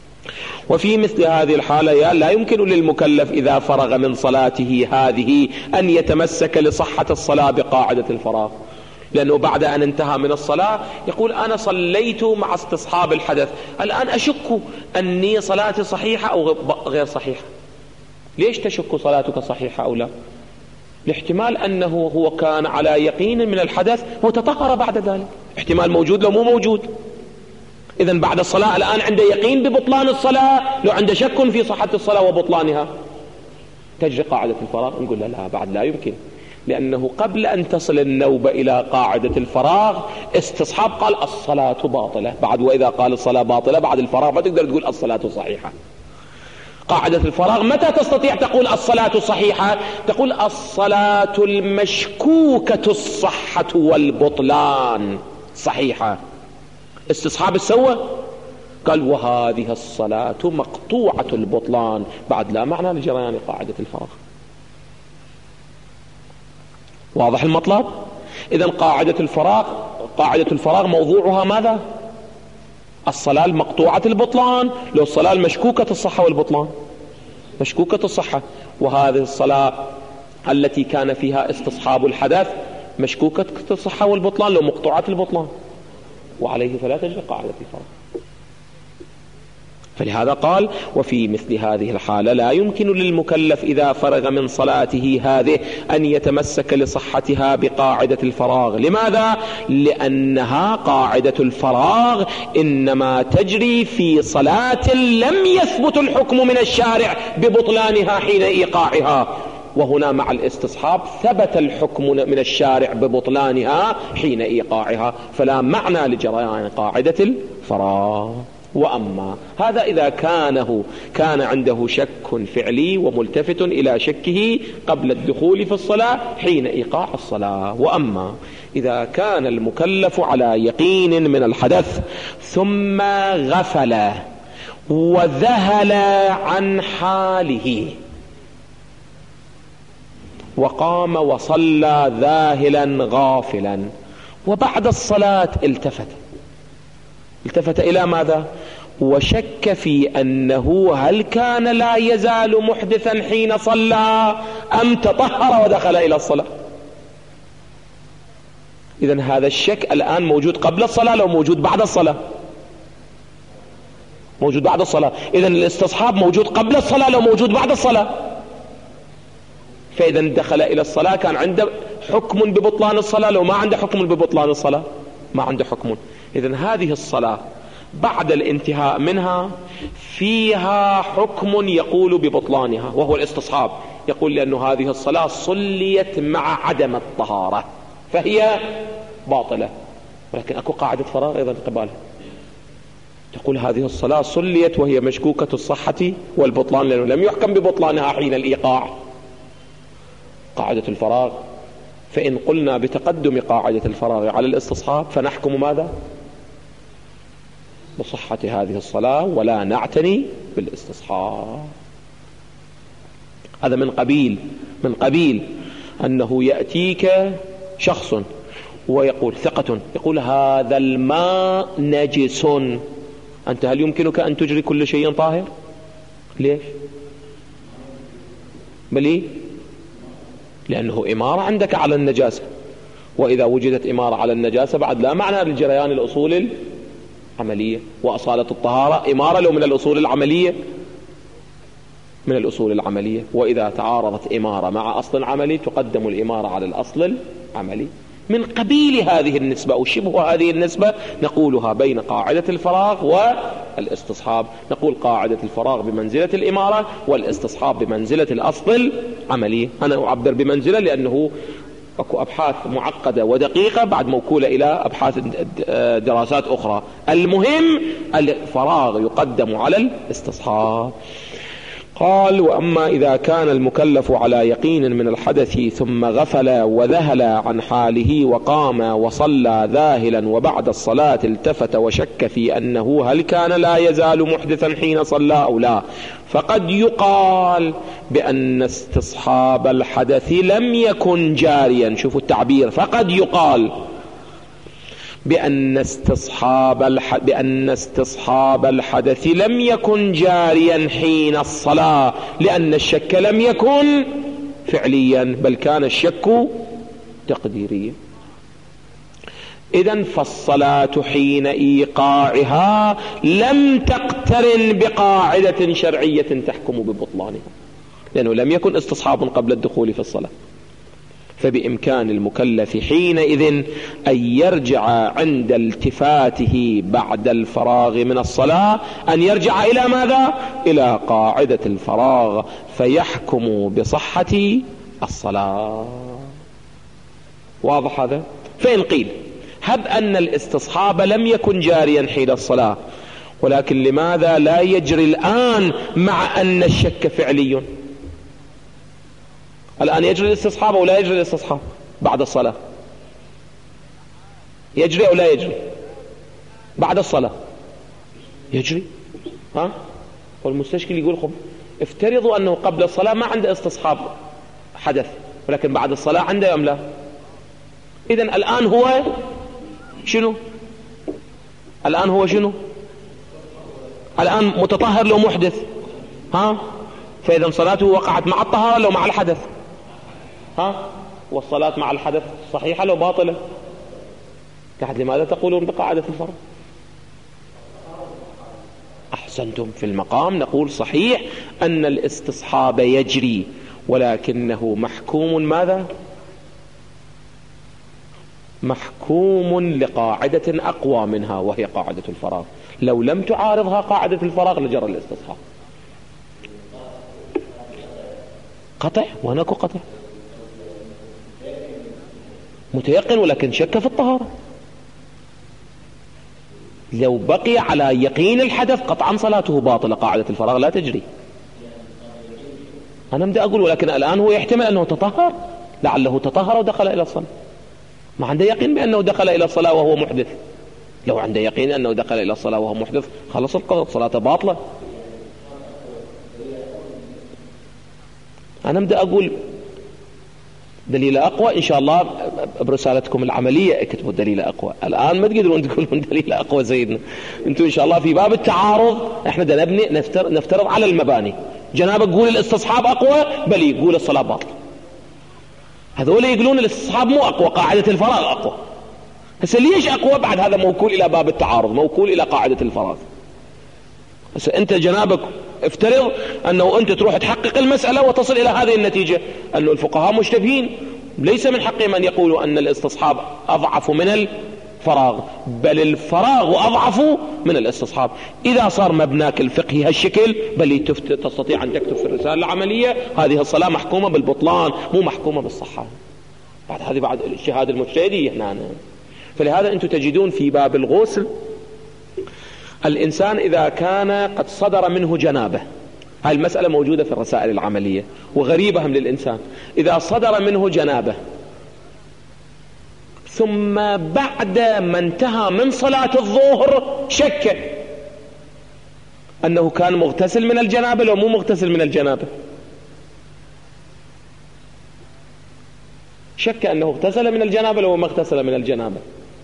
وفي مثل هذه الحالة لا يمكن للمكلف إذا فرغ من صلاته هذه أن يتمسك لصحة الصلاة بقاعدة الفراغ، لأنه بعد أن انتهى من الصلاة يقول أنا صليت مع استصحاب الحدث، الآن أشك أني صلاتي صحيحة أو غير صحيحة. ليش تشك صلاتك صحيحة أو لا؟ الاحتمال أنه هو كان على يقين من الحدث وتطهر بعد ذلك، احتمال موجود لو مو موجود. إذن بعد الصلاة الآن عنده يقين ببطلان الصلاة، لو عنده شك في صحة الصلاة وبطلانها تجري قاعدة الفراغ؟ نقول لا بعد لا يمكن، لأنه قبل أن تصل النوبة إلى قاعدة الفراغ استصحاب قال الصلاة باطلة، بعد وإذا قال الصلاة باطلة بعد الفراغ ما تقدر تقول الصلاة صحيحة. قاعدة الفراغ متى تستطيع تقول الصلاة صحيحة؟ تقول الصلاة المشكوكة الصحة والبطلان صحيحة. استصحاب السوى قال وهذه الصلاة مقطوعة البطلان، بعد لا معنى لجريان قاعدة الفراغ. واضح المطلب؟ إذن قاعدة الفراغ موضوعها ماذا؟ الصلاة المقطوعة البطلان. لو الصلاة المشكوكة الصحة والبطلان، مشكوكة الصحة، وهذه الصلاة التي كان فيها استصحاب الحدث مشكوكة الصحة والبطلان، لو مقطوعة البطلان، وعليه فلا تجري قاعدة الفراغ. فلهذا قال: وفي مثل هذه الحالة لا يمكن للمكلف إذا فرغ من صلاته هذه أن يتمسك لصحتها بقاعدة الفراغ. لماذا؟ لأنها قاعدة الفراغ إنما تجري في صلاة لم يثبت الحكم من الشارع ببطلانها حين إيقاعها، وهنا مع الاستصحاب ثبت الحكم من الشارع ببطلانها حين إيقاعها، فلا معنى لجريان قاعدة الفراغ. وأما هذا إذا كان عنده شك فعلي وملتفت إلى شكه قبل الدخول في الصلاة حين إيقاع الصلاة. وأما إذا كان المكلف على يقين من الحدث ثم غفل وذهل عن حاله وقام وصلى ذاهلا غافلا، وبعد الصلاة التفت إلى ماذا؟ وشك في أنه هل كان لا يزال محدثا حين صلى أم تطهر ودخل إلى الصلاة. إذن هذا الشك الآن موجود قبل الصلاة لو موجود بعد الصلاة؟ موجود بعد الصلاة. إذن الاستصحاب موجود قبل الصلاة لو موجود بعد الصلاة. فإذا دخل إلى الصلاة كان عنده حكم ببطلان الصلاة، لو ما عنده حكم ببطلان الصلاة ما عنده حكم. إذن هذه الصلاة بعد الانتهاء منها فيها حكم يقول ببطلانها، وهو الاستصحاب. يقول لأن هذه الصلاة صليت مع عدم الطهارة فهي باطلة، ولكن أكو قاعدة فراغ أيضا قبالها تقول هذه الصلاة صليت وهي مشكوكة الصحة والبطلان لأنه لم يحكم ببطلانها حين الإيقاع، قاعدة الفراغ. فإن قلنا بتقدم قاعدة الفراغ على الاستصحاب فنحكم ماذا؟ بصحة هذه الصلاة ولا نعتني بالاستصحاب. هذا من قبيل أنه يأتيك شخص ويقول ثقة، يقول هذا الماء نجس، أنت هل يمكنك أن تجري كل شيء طاهر؟ ليش؟ بلي لأنه إمارة عندك على النجاسة، وإذا وجدت إمارة على النجاسة بعد لا معنى للجريان الأصول العملية، وأصالة الطهارة إمارة لو من الأصول العملية، وإذا تعارضت إمارة مع أصل عملي تقدم الإمارة على الأصل العملي. من قبيل هذه النسبة أو شبه هذه النسبة نقولها بين قاعدة الفراغ والاستصحاب. نقول قاعدة الفراغ بمنزلة الإمارة والاستصحاب بمنزلة الأصل العملي. أنا أعبر بمنزلة لأنه أكو أبحاث معقدة ودقيقة بعد موكولة إلى أبحاث دراسات أخرى. المهم الفراغ يقدم على الاستصحاب. قال: وأما إذا كان المكلف على يقين من الحدث ثم غفل وذهل عن حاله وقام وصلى ذاهلا وبعد الصلاة التفت وشك في أنه هل كان لا يزال محدثا حين صلى أو لا، فقد يقال بأن استصحاب الحدث لم يكن جاريا. شوفوا التعبير، فقد يقال بأن استصحاب الحدث لم يكن جاريا حين الصلاة، لأن الشك لم يكن فعليا بل كان الشك تقديريا. إذن فالصلاة حين إيقاعها لم تقترن بقاعدة شرعية تحكم ببطلانها، لأنه لم يكن استصحاب قبل الدخول في الصلاة. فبإمكان المكلف حينئذ أن يرجع عند التفاته بعد الفراغ من الصلاة أن يرجع إلى ماذا؟ إلى قاعدة الفراغ فيحكم بصحة الصلاة. واضح هذا؟ فإن قيل هب أن الاستصحاب لم يكن جاريا حين الصلاة، ولكن لماذا لا يجري الآن مع أن الشك فعلي؟ الآن يجري الاستصحاب أو لا يجري الاستصحاب بعد الصلاة؟ يجري أو لا يجري بعد الصلاة؟ يجري. والمستشكل يقول افترضوا أنه قبل الصلاة ما عنده استصحاب حدث، ولكن بعد الصلاة عنده أم لا؟ إذن الآن هو شنو؟ الآن هو شنو؟ الآن متطهر لو محدث، ها؟ فإذا صلاته وقعت مع الطهارة لو مع الحدث، ها؟ والصلاة مع الحدث صحيحة لو باطلة؟ لماذا تقولون بقاعدة الفرض؟ أحسنتم. في المقام نقول صحيح أن الاستصحاب يجري، ولكنه محكوم ماذا؟ محكوم لقاعدة أقوى منها، وهي قاعدة الفراغ. لو لم تعارضها قاعدة الفراغ لجرى الاستصحاب. قطع، وهناك قطع. متيقن ولكن شك في الطهارة. لو بقي على يقين الحدث قطعا صلاته باطلة، قاعدة الفراغ لا تجري. أنا بدي أقول ولكن الآن هو يحتمل أنه تطهر، لعله تطهر ودخل إلى الصلاة، ما عنده يقين بأنه دخل إلى الصلاة وهو محدث. لو عنده يقين أنه دخل إلى الصلاة وهو محدث خلص الصلاة باطلة. أنا بدي أقول دليل أقوى إن شاء الله برسالتكم العملية اكتبوا دليل أقوى. الآن ما تقدرون تقولون دليل أقوى زيدنا. أنتم إن شاء الله في باب التعارض احنا دا نبني نفترض على المباني. جنابك قول الاستصحاب أقوى، بل يقول الصلاة باطلة. هذول يقولون الاستصحاب مو أقوى، قاعدة الفراغ أقوى. هسه ليش أقوى؟ بعد هذا موكول إلى باب التعارض، موكول إلى قاعدة الفراغ. هسه أنت جنابك افترض أنه أنت تروح تحقق المسألة وتصل إلى هذه النتيجة، أنه الفقهاء مشتبهين، ليس من حقهم أن يقولوا أن الاستصحاب أضعف من الفراغ، بل الفراغ أضعف من الاستصحاب. إذا صار مبناك الفقهي هالشكل بل تستطيع أن تكتب في الرسالة العملية هذه الصلاة محكومة بالبطلان مو محكومة بالصحة. بعد الاجتهاد المجتهدي هنا. فلهذا أنتم تجدون في باب الغسل الإنسان إذا كان قد صدر منه جنابه، هاي المسألة موجودة في الرسائل العملية وغريبة هم للإنسان، إذا صدر منه جنابه ثم بعد ما انتهى من صلاة الظهر شك أنه كان مغتسل من الجنابة لو مو مغتسل من الجنابة، شك أنه اغتسل من الجنابة لو ما اغتسل من الجنابة.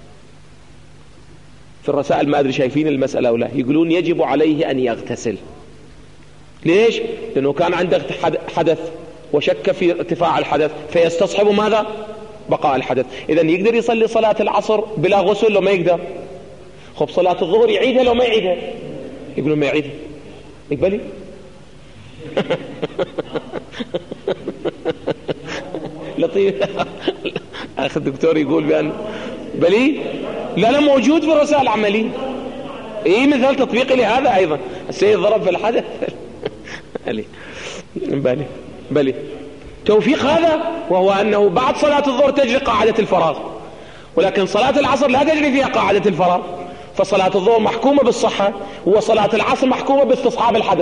في الرسائل ما أدري شايفين المسألة ولا، يقولون يجب عليه أن يغتسل. ليش؟ لأنه كان عنده حدث وشك في ارتفاع الحدث فيستصحب ماذا؟ بقاء الحدث. إذن يقدر يصلي صلاة العصر بلا غسل لو ما يقدر؟ خب صلاة الظهر يعيدها لو ما يعيدها؟ يقولون ما يعيدها. يقبلي؟ لطيف. أخ الدكتور يقول بأن بلي لا موجود في الرسائل العملية. ايه مثال تطبيقي لهذا ايضا. السيد ضرب في الحدث. بلي توفيق هذا، وهو انه بعد صلاة الظهر تجري قاعدة الفراغ، ولكن صلاة العصر لا تجري فيها قاعدة الفراغ. فصلاة الظهر محكومة بالصحة وصلاة العصر محكومة باستصحاب الحدث.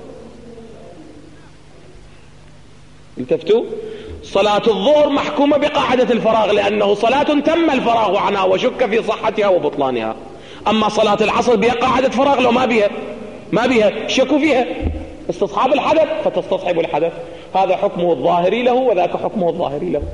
التفتوا؟ صلاة الظهر محكومة بقاعدة الفراغ لأنه صلاة تم الفراغ عنها وشك في صحتها وبطلانها. أما صلاة العصر بها قاعدة فراغ لو ما بها شكوا فيها استصحاب الحدث فتصطحب الحدث. هذا حكمه الظاهري له وذاك حكمه الظاهري له.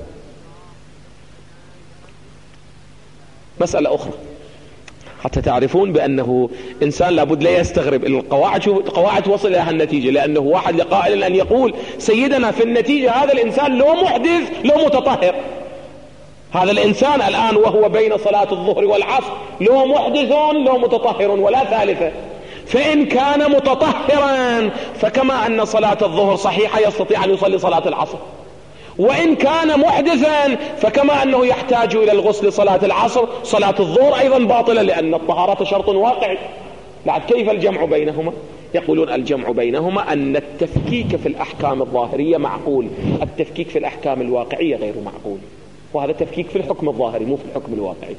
مسألة أخرى حتى تعرفون بأنه إنسان لابد لا يستغرب. القواعد وصل إلى النتيجة، لأنه واحد لقائل أن يقول سيدنا في النتيجة هذا الإنسان لو محدث لو متطهر. هذا الإنسان الآن وهو بين صلاة الظهر والعصر لو محدث لو متطهر ولا ثالثة. فإن كان متطهرا فكما أن صلاة الظهر صحيحة يستطيع أن يصلي صلاة العصر، وإن كان محدثا فكما أنه يحتاج إلى الغسل صلاة العصر صلاة الظهر أيضا باطلة، لأن الطهارة شرط واقعي. بعد كيف الجمع بينهما؟ يقولون الجمع بينهما أن التفكيك في الأحكام الظاهرية معقول، التفكيك في الأحكام الواقعية غير معقول، وهذا تفكيك في الحكم الظاهري مو في الحكم الواقعي.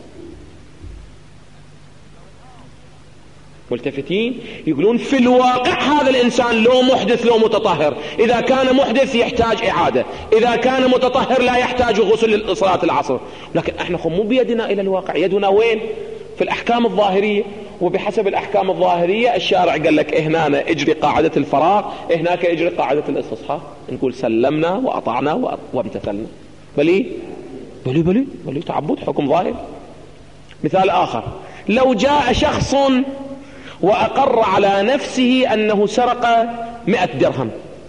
ملتفتين؟ يقولون في الواقع هذا الإنسان لو محدث لو متطهر، إذا كان محدث يحتاج إعادة، إذا كان متطهر لا يحتاج غسل صلاة العصر. لكن احنا مو بيدنا إلى الواقع، يدنا وين؟ في الأحكام الظاهرية. وبحسب الأحكام الظاهرية الشارع قال لك هنا اجري قاعدة الفراغ، هناك اجري قاعدة الاستصحاب. نقول سلمنا وأطعنا وامتثلنا. بلي بلي تعبد حكم ظاهر. مثال آخر، لو جاء شخص وأقر على نفسه أنه سرق 100 درهم،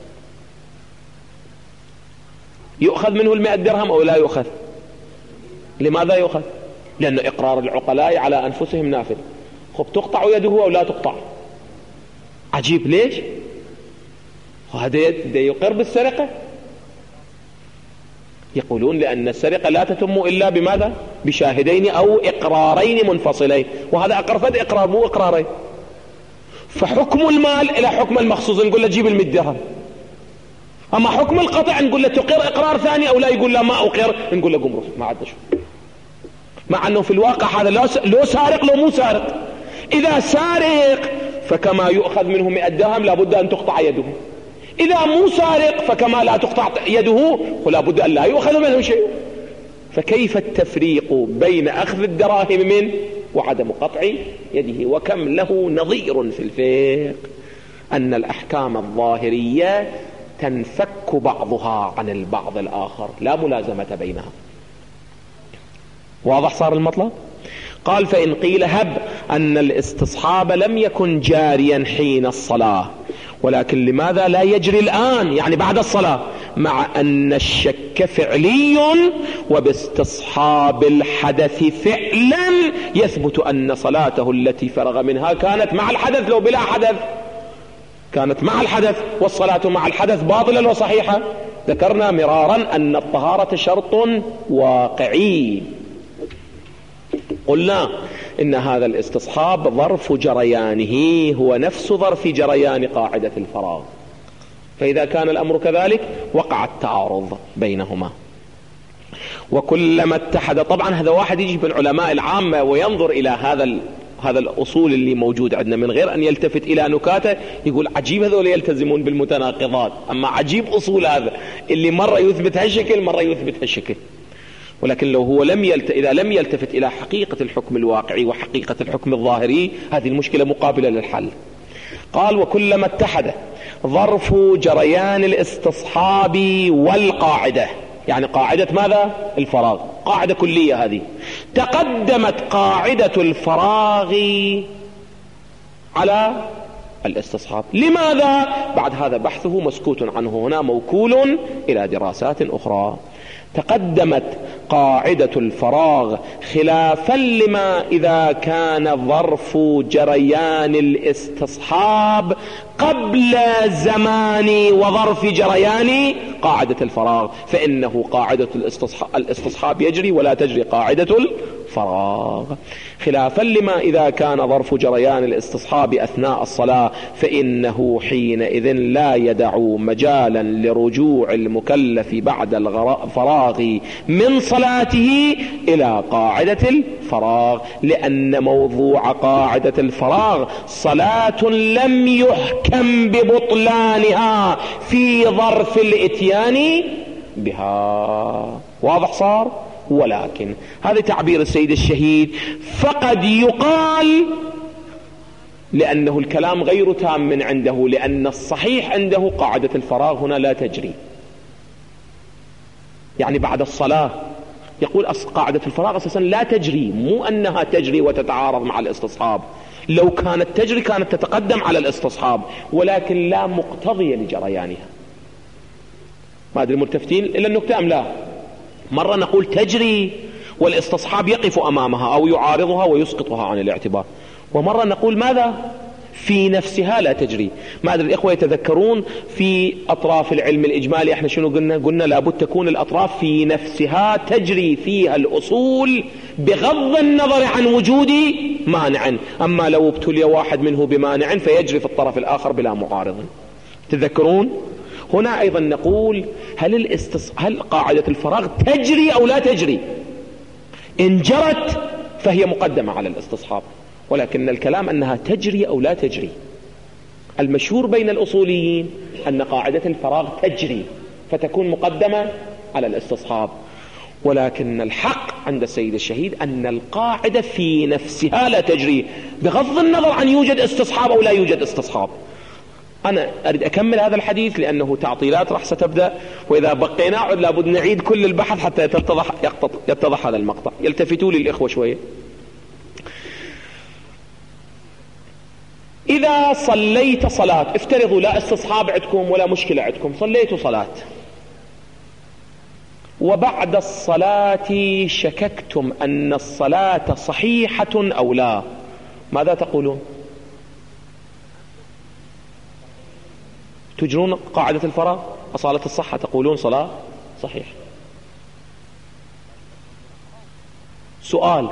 يؤخذ منه 100 درهم أو لا يؤخذ؟ لماذا يؤخذ؟ لأن إقرار العقلاء على أنفسهم نافذ. خب تقطع يده أو لا تقطع؟ عجيب، ليش؟ وهذا يقر بالسرقة. يقولون لأن السرقة لا تتم إلا بماذا؟ بشاهدين أو إقرارين منفصلين، وهذا أقر فد إقرار مو إقرارين. فحكم المال إلى حكم المخصوص، نقول له جيب 100 درهم. أما حكم القطع نقول له تقر إقرار ثاني أو لا، يقول له ما أقر، نقول له قم روح ما عاد شو. مع أنه في الواقع هذا لو سارق لو مو سارق. إذا سارق فكما يؤخذ منه 100 درهم لابد أن تقطع يده، إذا مو سارق فكما لا تقطع يده ولا بد أن لا يؤخذ منه شيء. فكيف التفريق بين أخذ الدراهم منه وعدم قطع يده؟ وكم له نظير في الفقه أن الأحكام الظاهرية تنفك بعضها عن البعض الآخر، لا ملازمة بينها. واضح صار المطلب؟ قال فإن قيل هب أن الاستصحاب لم يكن جاريا حين الصلاة، ولكن لماذا لا يجري الآن يعني بعد الصلاة، مع أن الشك فعلي وباستصحاب الحدث فعلا يثبت أن صلاته التي فرغ منها كانت مع الحدث، لو بلا حدث كانت مع الحدث، والصلاة مع الحدث باطلة وصحيحة. ذكرنا مرارا أن الطهارة شرط واقعي. قلنا إن هذا الاستصحاب ظرف جريانه هو نفس ظرف جريان قاعدة الفراغ، فإذا كان الأمر كذلك وقع التعارض بينهما. وكلما اتحد، طبعا هذا واحد يجي من علماء العامة وينظر إلى هذا الأصول اللي موجود عندنا من غير أن يلتفت إلى نكاته، يقول عجيب هذول يلتزمون بالمتناقضات، أما عجيب أصول هذا اللي مرة يثبت هالشكل مرة يثبت هالشكل. ولكن لو هو إذا لم يلتفت إلى حقيقة الحكم الواقعي وحقيقة الحكم الظاهري، هذه المشكلة مقابلة للحل. قال وكلما اتحد ظرف جريان الاستصحاب والقاعدة، يعني قاعدة ماذا؟ الفراغ، قاعدة كلية هذه، تقدمت قاعدة الفراغ على الاستصحاب. لماذا؟ بعد هذا بحثه مسكوت عنه، هنا موكول إلى دراسات أخرى. تقدمت قاعدة الفراغ خلافا لما إذا كان ظرف جريان الاستصحاب قبل زمان وظرف جريان قاعدة الفراغ، فإنه قاعدة الاستصحاب يجري ولا تجري قاعدة الفراغ. خلافا لما إذا كان ظرف جريان الاستصحاب أثناء الصلاة، فإنه حينئذ لا يدع مجالا لرجوع المكلف بعد الفراغ من صلاته إلى قاعدة الفراغ، لأن موضوع قاعدة الفراغ صلاة لم يحكم ببطلانها في ظرف الإتيان بها. واضح صار؟ ولكن هذا تعبير السيد الشهيد، فقد يقال لأنه الكلام غير تام من عنده، لأن الصحيح عنده قاعدة الفراغ هنا لا تجري، يعني بعد الصلاة يقول قاعدة الفراغ أساسا لا تجري، مو أنها تجري وتتعارض مع الاستصحاب، لو كانت تجري كانت تتقدم على الاستصحاب، ولكن لا مقتضية لجريانها. ما أدري ملتفتين إلا النكتة أم لا؟ مرة نقول تجري والاستصحاب يقف أمامها أو يعارضها ويسقطها عن الاعتبار، ومرة نقول ماذا؟ في نفسها لا تجري. ما أدري الإخوة يتذكرون في أطراف العلم الإجمالي احنا شنو قلنا لابد تكون الأطراف في نفسها تجري فيها الأصول بغض النظر عن وجود مانع، أما لو ابتلي واحد منه بمانع فيجري في الطرف الآخر بلا معارض. تذكرون؟ هنا أيضا نقول هل قاعدة الفراغ تجري أو لا تجري؟ إن جرت فهي مقدمة على الاستصحاب، ولكن الكلام أنها تجري أو لا تجري. المشهور بين الأصوليين أن قاعدة الفراغ تجري فتكون مقدمة على الاستصحاب، ولكن الحق عند السيد الشهيد أن القاعدة في نفسها لا تجري بغض النظر عن يوجد استصحاب أو لا يوجد استصحاب. أنا أريد أكمل هذا الحديث لأنه تعطيلات راح ستبدأ، وإذا بقينا عد لابد نعيد كل البحث حتى يتضح هذا المقطع. يلتفتوا لي الإخوة شوية. إذا صليت صلاة، افترضوا لا استصحاب عندكم ولا مشكلة عندكم، صليتوا صلاة وبعد الصلاة شككتم أن الصلاة صحيحة أو لا، ماذا تقولون؟ تجرون قاعدة الفراغ أصالة الصحة، تقولون صلاة صحيح. سؤال: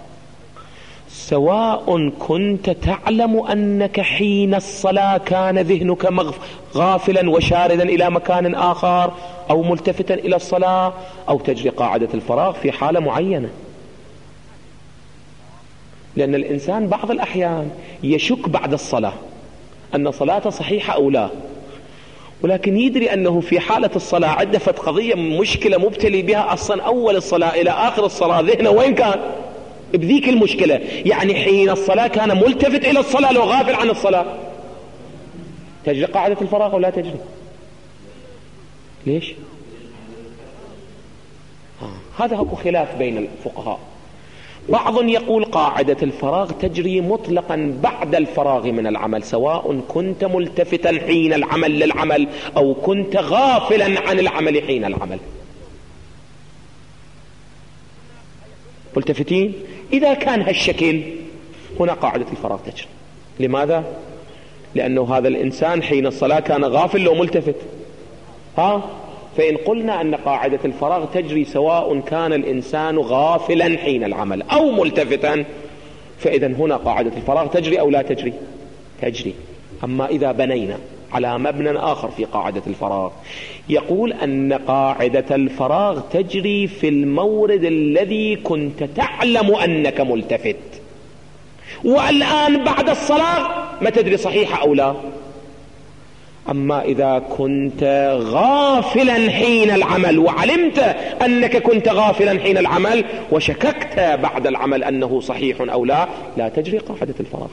سواء كنت تعلم أنك حين الصلاة كان ذهنك غافلا وشاردا إلى مكان آخر أو ملتفتا إلى الصلاة، أو تجري قاعدة الفراغ في حالة معينة. لأن الإنسان بعض الأحيان يشك بعد الصلاة أن صلاته صحيحة أو لا، ولكن يدري أنه في حالة الصلاة عنده قضية مشكلة مبتلي بها أصلا أول الصلاة إلى آخر الصلاة، ذهنه وين كان؟ بذيك المشكلة. يعني حين الصلاة كان ملتفت إلى الصلاة لو غافل عن الصلاة، تجري قاعدة الفراغ ولا تجري؟ ليش؟ هذا هو خلاف بين الفقهاء. بعض يقول قاعدة الفراغ تجري مطلقا بعد الفراغ من العمل، سواء كنت ملتفتا حين العمل للعمل أو كنت غافلا عن العمل حين العمل. ملتفتين؟ إذا كان هالشكل هنا قاعدة الفراغ تجري. لماذا؟ لأنه هذا الإنسان حين الصلاة كان غافل لو ملتفت. فإن قلنا أن قاعدة الفراغ تجري سواء كان الإنسان غافلا حين العمل أو ملتفتا، فإذا هنا قاعدة الفراغ تجري أو لا تجري؟ تجري. أما إذا بنينا على مبنى آخر في قاعدة الفراغ، يقول أن قاعدة الفراغ تجري في المورد الذي كنت تعلم أنك ملتفت، والآن بعد الصلاة ما تدري صحيحة أو لا. أما إذا كنت غافلا حين العمل وعلمت أنك كنت غافلا حين العمل وشككت بعد العمل أنه صحيح أو لا، لا تجري قاعدة الفراغ.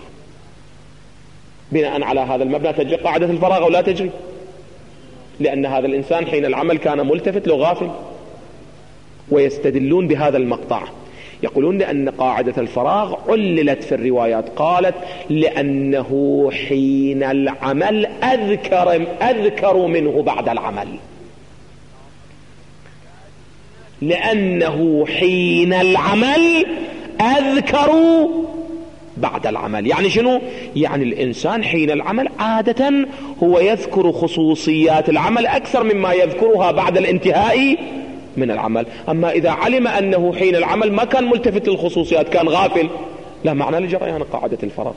بناء على هذا المبنى تجري قاعدة الفراغ أو لا تجري؟ لأن هذا الإنسان حين العمل كان ملتفت لو غافل. ويستدلون بهذا المقطع، يقولون لأن قاعدة الفراغ عللت في الروايات، قالت لأنه حين العمل أذكر منه بعد العمل. لأنه حين العمل أذكر بعد العمل. يعني شنو؟ يعني الإنسان حين العمل عادة هو يذكر خصوصيات العمل أكثر مما يذكرها بعد الانتهاء من العمل. أما إذا علم أنه حين العمل ما كان ملتفت للخصوصيات، كان غافل، لا معنى لجريان قاعدة الفراغ.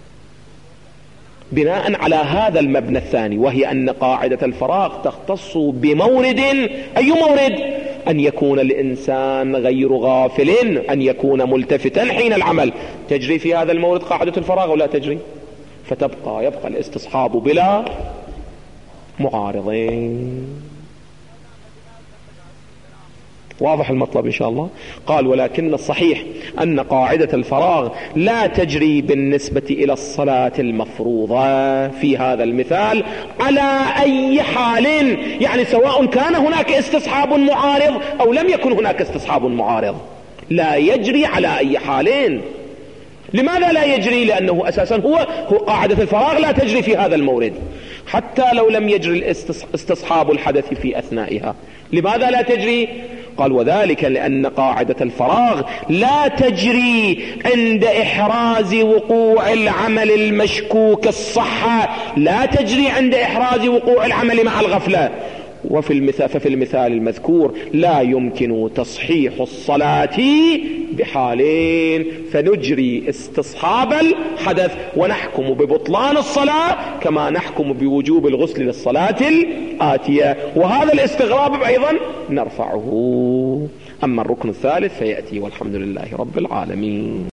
بناء على هذا المبنى الثاني، وهي أن قاعدة الفراغ تختص بمورد. أي مورد؟ أن يكون الإنسان غير غافل، أن يكون ملتفتا حين العمل، تجري في هذا المورد قاعدة الفراغ ولا تجري؟ يبقى الاستصحاب بلا معارضين. واضح المطلب إن شاء الله؟ قال: ولكن الصحيح أن قاعدة الفراغ لا تجري بالنسبة إلى الصلاة المفروضة في هذا المثال على أي حال، يعني سواء كان هناك استصحاب معارض أو لم يكن هناك استصحاب معارض، لا يجري على أي حالين. لماذا لا يجري؟ لأنه أساسا هو قاعدة الفراغ لا تجري في هذا المورد، حتى لو لم يجري استصحاب الحدث في أثنائها. لماذا لا تجري؟ قال: وذلك لأن قاعدة الفراغ لا تجري عند إحراز وقوع العمل المشكوك الصحة، لا تجري عند إحراز وقوع العمل مع الغفلة. ففي المثال المذكور لا يمكن تصحيح الصلاة بحالين، فنجري استصحاب الحدث ونحكم ببطلان الصلاة كما نحكم بوجوب الغسل للصلاة الآتية، وهذا الاستغراب أيضا نرفعه. أما الركن الثالث فيأتي، والحمد لله رب العالمين.